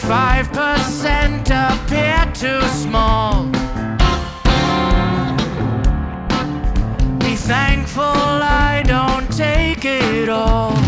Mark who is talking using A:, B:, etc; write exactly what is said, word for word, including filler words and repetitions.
A: five percent appear too small. Be thankful I don't take it all.